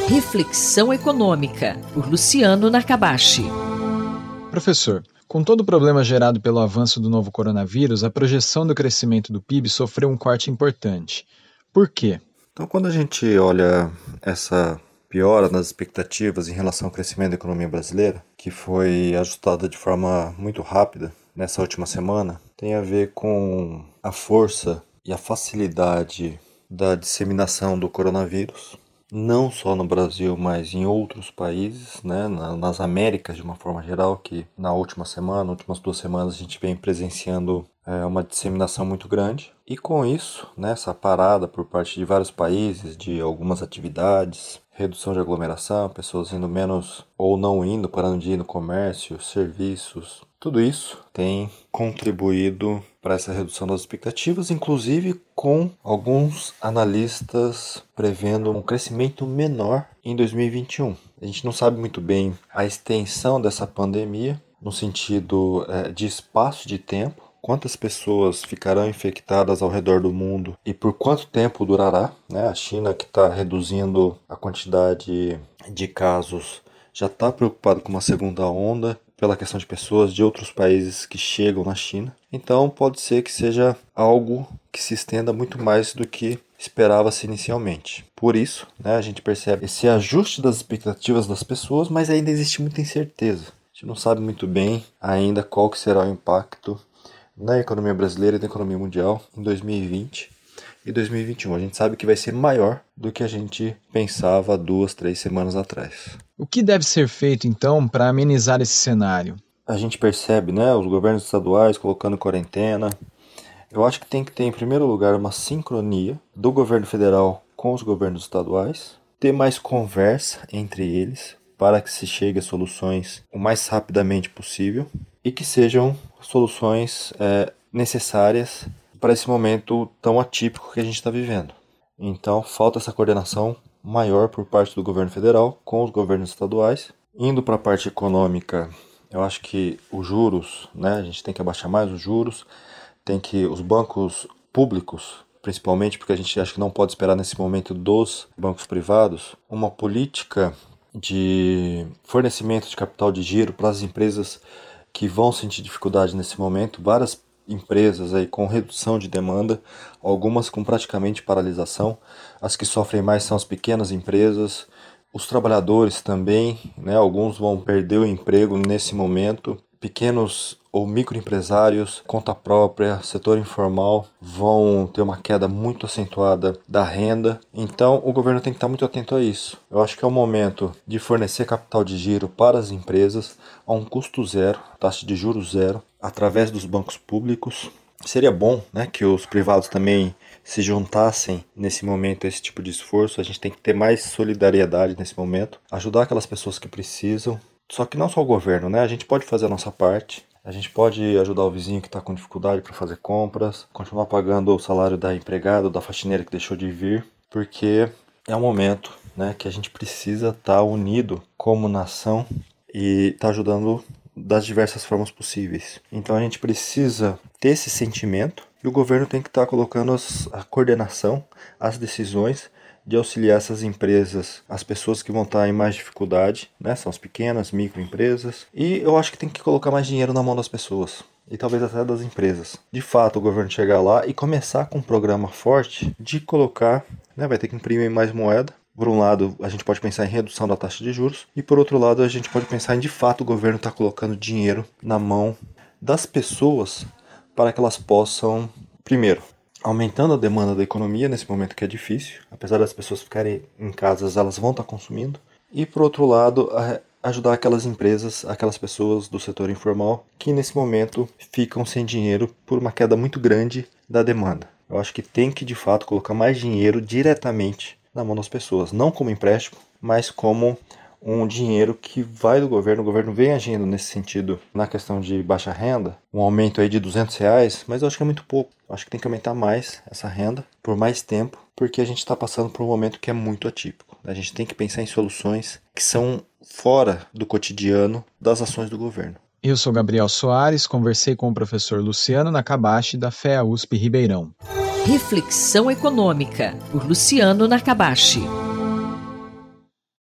Reflexão Econômica, por Luciano Nakabashi. Professor, com todo o problema gerado pelo avanço do novo coronavírus, a projeção do crescimento do PIB sofreu um corte importante. Por quê? Então, quando a gente olha essa piora nas expectativas em relação ao crescimento da economia brasileira, que foi ajustada de forma muito rápida nessa última semana, tem a ver com a força e a facilidade da disseminação do coronavírus, não só no Brasil, mas em outros países, né, nas Américas de uma forma geral, que na última semana, últimas 2 semanas, a gente vem presenciando uma disseminação muito grande. E com isso, né, essa parada por parte de vários países, de algumas atividades, redução de aglomeração, pessoas indo menos ou não indo, parando de ir no comércio, serviços, tudo isso tem contribuído para essa redução das expectativas, inclusive com alguns analistas prevendo um crescimento menor em 2021. A gente não sabe muito bem a extensão dessa pandemia, no sentido de espaço de tempo, quantas pessoas ficarão infectadas ao redor do mundo e por quanto tempo durará, né? A China, que está reduzindo a quantidade de casos, já está preocupada com uma segunda onda pela questão de pessoas de outros países que chegam na China. Então pode ser que seja algo que se estenda muito mais do que esperava-se inicialmente. Por isso, né, a gente percebe esse ajuste das expectativas das pessoas, mas ainda existe muita incerteza. A gente não sabe muito bem ainda qual que será o impacto na economia brasileira e na economia mundial em 2020 e 2021. A gente sabe que vai ser maior do que a gente pensava 2, 3 semanas atrás. O que deve ser feito, então, para amenizar esse cenário? A gente percebe, né, os governos estaduais colocando quarentena. Eu acho que tem que ter, em primeiro lugar, uma sincronia do governo federal com os governos estaduais, ter mais conversa entre eles para que se chegue a soluções o mais rapidamente possível e que sejam soluções necessárias para esse momento tão atípico que a gente está vivendo. Então, falta essa coordenação maior por parte do governo federal com os governos estaduais. Indo para a parte econômica, eu acho que os juros, né, a gente tem que abaixar mais os juros, tem que os bancos públicos, principalmente porque a gente acha que não pode esperar nesse momento dos bancos privados, uma política de fornecimento de capital de giro para as empresas que vão sentir dificuldade nesse momento, várias empresas aí com redução de demanda, algumas com praticamente paralisação. As que sofrem mais são as pequenas empresas, os trabalhadores também, né? Alguns vão perder o emprego nesse momento. Pequenos ou microempresários, conta própria, setor informal vão ter uma queda muito acentuada da renda. Então o governo tem que estar muito atento a isso. Eu acho que é o momento de fornecer capital de giro para as empresas a um custo zero, taxa de juros zero, através dos bancos públicos. Seria bom, né, que os privados também se juntassem nesse momento a esse tipo de esforço. A gente tem que ter mais solidariedade nesse momento, ajudar aquelas pessoas que precisam. Só que não só o governo, né? A gente pode fazer a nossa parte. A gente pode ajudar o vizinho que está com dificuldade para fazer compras, continuar pagando o salário da empregada, da faxineira que deixou de vir, porque é um momento, né, que a gente precisa estar unido como nação e estar ajudando das diversas formas possíveis. Então a gente precisa ter esse sentimento e o governo tem que estar colocando a coordenação, as decisões de auxiliar essas empresas, as pessoas que vão estar em mais dificuldade, né? São as pequenas, microempresas. E eu acho que tem que colocar mais dinheiro na mão das pessoas. E talvez até das empresas. De fato, o governo chegar lá e começar com um programa forte de colocar, né? Vai ter que imprimir mais moeda. Por um lado, a gente pode pensar em redução da taxa de juros. E por outro lado, a gente pode pensar em, de fato, o governo estar colocando dinheiro na mão das pessoas para que elas possam, primeiro, aumentando a demanda da economia nesse momento que é difícil, apesar das pessoas ficarem em casas, elas vão estar consumindo. E por outro lado, ajudar aquelas empresas, aquelas pessoas do setor informal que nesse momento ficam sem dinheiro por uma queda muito grande da demanda. Eu acho que tem que de fato colocar mais dinheiro diretamente na mão das pessoas, não como empréstimo, mas como um dinheiro que vai do governo. O governo vem agindo nesse sentido na questão de baixa renda, um aumento aí de R$200, mas eu acho que é muito pouco. Eu acho que tem que aumentar mais essa renda por mais tempo, porque a gente está passando por um momento que é muito atípico. A gente tem que pensar em soluções que são fora do cotidiano das ações do governo. Eu sou Gabriel Soares, conversei com o professor Luciano Nakabashi, da FEA USP Ribeirão. Reflexão Econômica, por Luciano Nakabashi.